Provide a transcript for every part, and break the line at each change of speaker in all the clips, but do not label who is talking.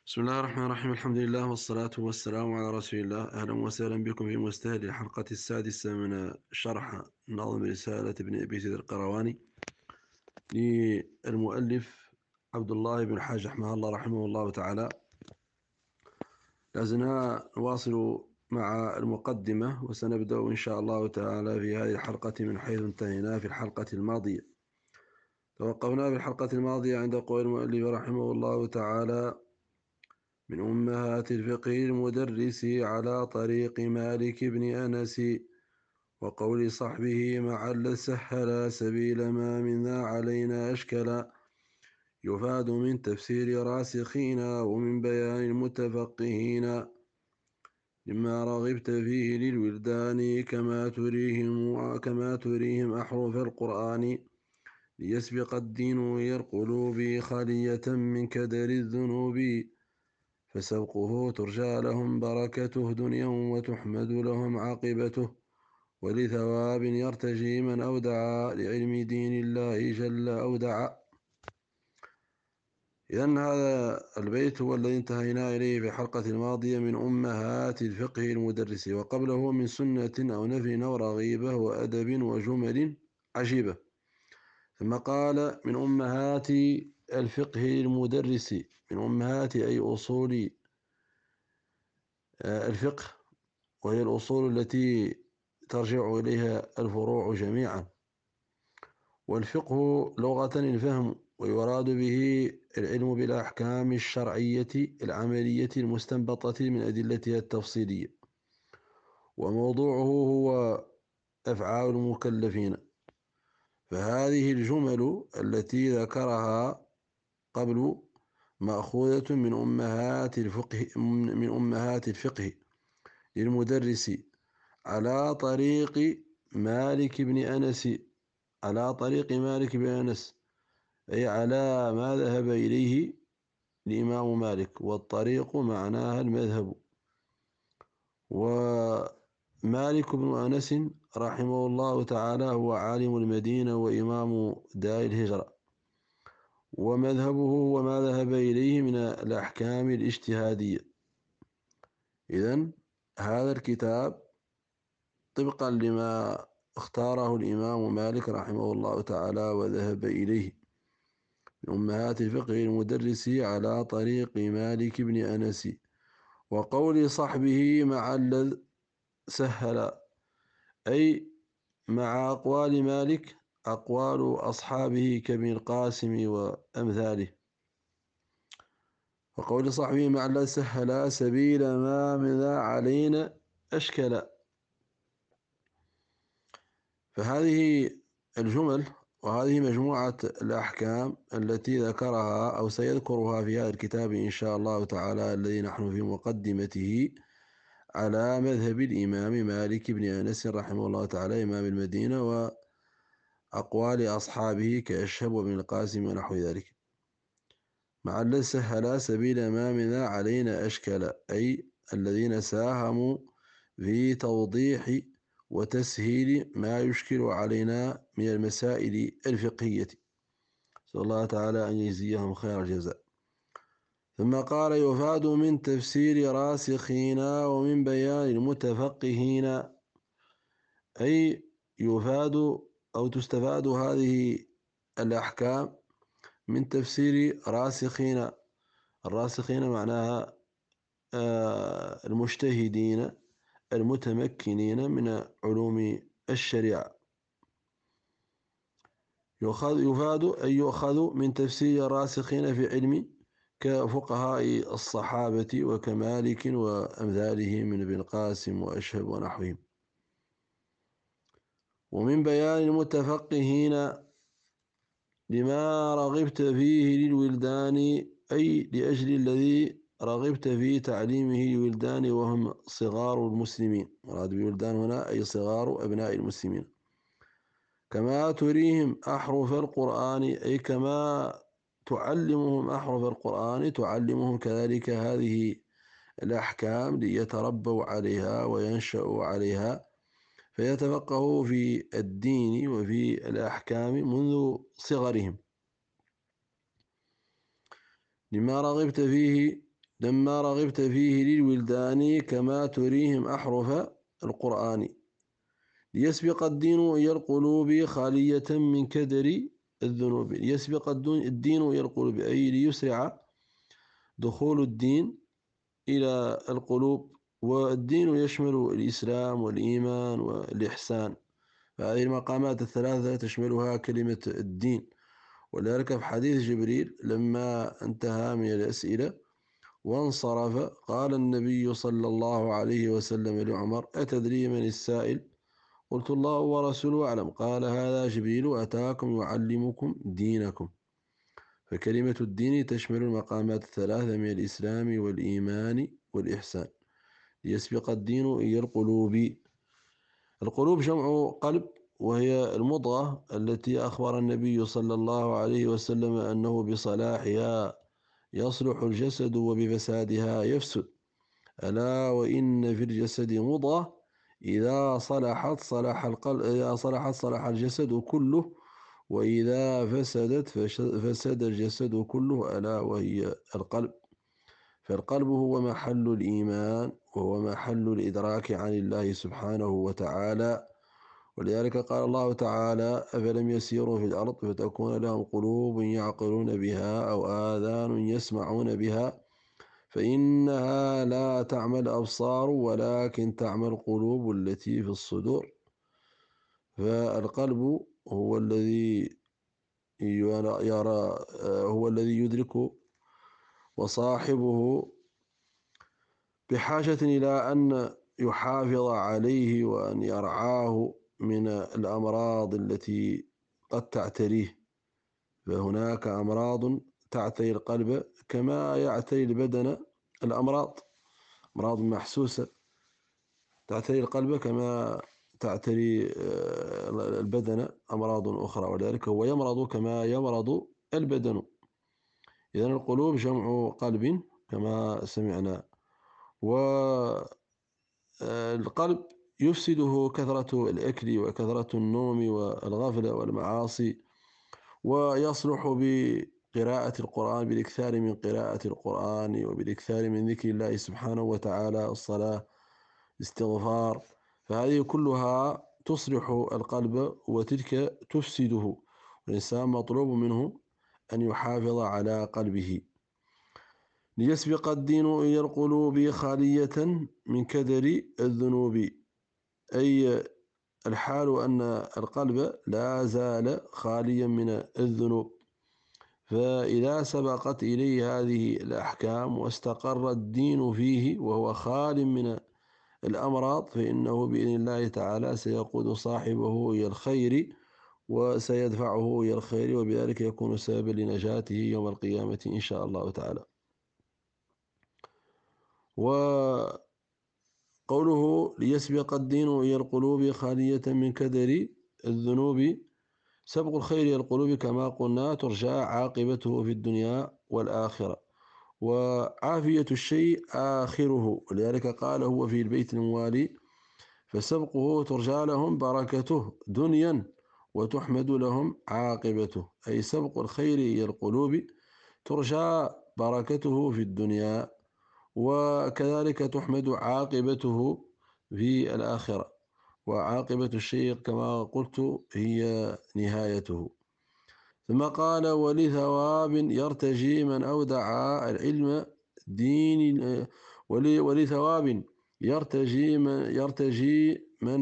بسم الله الرحمن الرحيم. الحمد لله والصلاة والسلام على رسول الله. أهلا وسهلا بكم في مستهل الحلقة السادسة من شرح نظم رسالة ابن أبي زيد القرواني للمؤلف عبد الله بن حاج رحمه الله تعالى. لازلنا نواصل مع المقدمة، وسنبدأ إن شاء الله تعالى في هذه الحلقة من حيث انتهينا في الحلقة الماضية. توقفنا في الحلقة الماضية عند قول المؤلف رحمه الله تعالى: من أمهات الفقه المدرس على طريق مالك بن أنس، وقول صحبه معل سهل سبيل ما منا علينا أشكلا، يفاد من تفسير راسخين ومن بيان المتفقهين، لما رغبت فيه للولدان كما تريهم أحرف القرآن، ليسبق الدين إلى القلوب خالية من كدر الذنوب، فسوقه ترجى لهم بركته دنيا وتحمد لهم عاقبته، ولثواب يرتجي من أودع لعلم دين الله جل أودع. إذن هذا البيت هو الذي انتهينا إليه في الحلقة الماضية من أمهات الفقه المدرس، وقبله من سنة أو نفي أو رغيبة وأدب وجمل عجيبة. ثم قال: من أمهات الفقه المدرس، من أمهات أي أصول الفقه، وهي الأصول التي ترجع إليها الفروع جميعا. والفقه لغة الفهم، ويراد به العلم بالأحكام الشرعية العملية المستنبطة من أدلتها التفصيلية، وموضوعه هو أفعال المكلفين. فهذه الجمل التي ذكرها قبل مأخوذة من أمهات الفقه للمدرس على طريق مالك بن أنس، على طريق مالك بن أنس أي على ما ذهب إليه الإمام مالك، والطريق معناها المذهب. ومالك بن أنس رحمه الله تعالى هو عالم المدينة وإمام دار الهجرة، ومذهبه هو ما ذهب إليه من الأحكام الاجتهادية. إذن هذا الكتاب طبقا لما اختاره الإمام مالك رحمه الله تعالى وذهب إليه من أمهات الفقه المدرس على طريق مالك بن أنس، وقول صحبه مع سهل أي مع أقوال مالك أقوال أصحابه كابن القاسم وأمثاله، وقول صحبه مع سهل سبيل ما من علينا أشكل. فهذه الجمل وهذه مجموعة الأحكام التي ذكرها أو سيذكرها في هذا الكتاب إن شاء الله تعالى، الذي نحن في مقدمته، على مذهب الإمام مالك بن أنس رحمه الله تعالى إمام المدينة، وأقوال أصحابه كأشهب وابن القاسم ونحو ذلك. مع سهل سبيل ما من علينا أشكل أي الذين ساهموا في توضيح وتسهيل ما يشكل علينا من المسائل الفقهية، نسأل الله تعالى أن يجزيهم خير الجزاء. ثم قال: يفاد من تفسير راسخين ومن بيان المتفقهين، أي يفاد أو تستفاد هذه الأحكام من تفسير راسخين. الراسخين معناها المجتهدين المتمكنين من علوم الشريعة. يفاد أي يؤخذ من تفسير الراسخين في علم كفقهاء الصحابة وكمالك وأمثاله من ابن القاسم وأشهب ونحوهم. ومن بيان المتفقهين لما رغبت فيه للولدان أي لأجل الذي رغبت في تعليمه للولدان وهم صغار المسلمين. مراد بالولدان هنا أي صغار أبناء المسلمين. كما تريهم أحرف القرآن أي كما تعلمهم أحرف القرآن تعلمهم كذلك هذه الأحكام ليتربوا عليها وينشأوا عليها، فيتفقهوا في الدين وفي الأحكام منذ صغرهم. لما رغبت فيه لما رغبت فيه للولدان كما تريهم أحرف القرآن. ليسبق الدين إلى القلوب خالية من كدر الذنوب. ليسبق الدين إلى القلوب أي ليسرع دخول الدين إلى القلوب. والدين يشمل الإسلام والإيمان والإحسان، فهذه المقامات الثلاثة تشملها كلمة الدين. ولذلك في حديث جبريل لما انتهى من الأسئلة وانصرف قال النبي صلى الله عليه وسلم لعمر: أتدري من السائل؟ قلت: الله ورسوله أعلم. قال: هذا جبريل أتاكم يعلمكم دينكم. فكلمة الدين تشمل المقامات الثلاثة من الإسلام والإيمان والإحسان. ليسبق الدين إلى القلوب. القلوب جمع قلب، وهي المضغة التي أخبر النبي صلى الله عليه وسلم أنه بصلاحها يصلح الجسد وبفسادها يفسد. ألا وإن في الجسد مضغة إذا صلحت صلح القلب، إذا صلحت صلح الجسد كله، وإذا فسدت فسد الجسد كله، ألا وهي القلب. فالقلب هو محل الإيمان، وهو محل الإدراك عن الله سبحانه وتعالى. ولذلك قال الله تعالى: أفلم يسيروا في الأرض فتكون لهم قلوب يعقلون بها أو آذان يسمعون بها فإنها لا تعمى الأبصار ولكن تعمى القلوب التي في الصدور. فالقلب هو الذي يرى، هو الذي يدرك، وصاحبه بحاجة إلى أن يحافظ عليه وأن يرعاه من الأمراض التي قد تعتريه. فهناك أمراض تعتري القلب كما يعتري البدن الأمراض، أمراض محسوسة تعتري القلب كما تعتري البدن أمراض أخرى، ولذلك هو يمرض كما يمرض البدن. إذن القلوب جمع قلب كما سمعنا. والقلب يفسده كثرة الأكل وكثرة النوم والغفلة والمعاصي، ويصلح بقراءة القرآن، بالإكثار من قراءة القرآن وبالإكثار من ذكر الله سبحانه وتعالى، الصلاة، الاستغفار. فهذه كلها تصلح القلب وتلك تفسده. والإنسان مطلوب منه أن يحافظ على قلبه. ليسبق الدين إلى القلوب خالية من كدر الذنوب، أي الحال أن القلب لا زال خاليا من الذنوب. فإذا سبقت إليه هذه الأحكام واستقر الدين فيه وهو خال من الأمراض، فإنه بإذن الله تعالى سيقود صاحبه إلى الخير وسيدفعه إلى الخير، وبذلك يكون سببا لنجاته يوم القيامة إن شاء الله تعالى. وقوله ليسبق الدين إلى القلوب خالية من كدر الذنوب، سبق الخير إلى القلوب كما قلنا ترجى عاقبته في الدنيا والآخرة، وعافية الشيء آخره. ولذلك قال هو في البيت الموالي: فسبقه ترجى لهم بركته دنيا وتحمد لهم عاقبته. أي سبق الخير إلى القلوب ترجى بركته في الدنيا، وكذلك تحمد عاقبته في الآخرة. وعاقبة الشيء كما قلت هي نهايته. ثم قال: ولثواب يرتجي من أودع العلم دين، ولثواب يرتجي من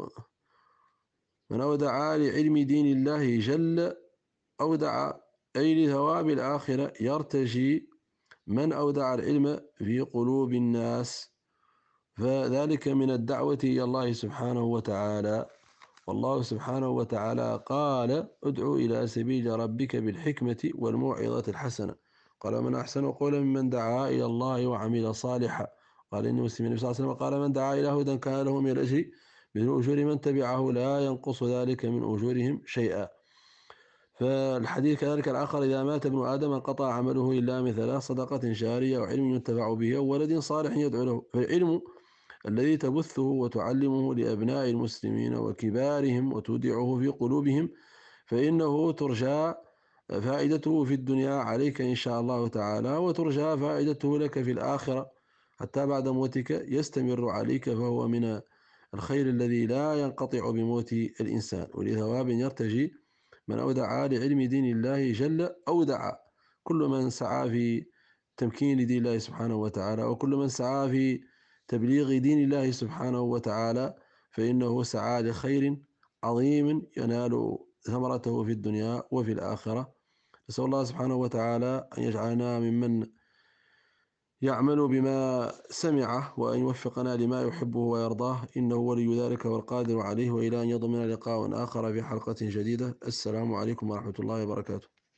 أودع لعلم دين الله جل أودع، أي لثواب الآخرة يرتجي من أودع العلم في قلوب الناس، فذلك من الدعوة إلى الله سبحانه وتعالى. والله سبحانه وتعالى قال: ادعو إلى سبيل ربك بالحكمة والموعظة الحسنة. قال: من أحسن قولا ممن دعا إلى الله وعمل صالحا. قال إني مسلم. النبي صلى الله عليه وسلم قال: من دعا إلى هدى كان له من الأجر مثل أجور من تبعه لا ينقص ذلك من أجورهم شيئا. فالحديث كذلك الآخر: إذا مات ابن آدم انقطع عمله إلا من ثلاث: صدقة جارية أو علم ينتفع به أو ولد صالح يدعو له. فالعلم الذي تبثه وتعلمه لأبناء المسلمين وكبارهم وتودعه في قلوبهم، فإنه ترجى فائدته في الدنيا عليك إن شاء الله تعالى، وترجى فائدته لك في الآخرة حتى بعد موتك يستمر عليك، فهو من الخير الذي لا ينقطع بموت الإنسان، ولثواب يرتجي من أودع لعلم دين الله جل أودع. كل من سعى في تمكين دين الله سبحانه وتعالى، وكل من سعى في تبليغ دين الله سبحانه وتعالى، فإنه سعى لخير عظيم ينال ثمرته في الدنيا وفي الآخرة. نسأل الله سبحانه وتعالى أن يجعلنا ممن يعمل بما سمعه، وأن يوفقنا لما يحبه ويرضاه، إنه ولي ذلك والقادر عليه. وإلى أن يضمن لقاء آخر في حلقة جديدة. السلام عليكم ورحمة الله وبركاته.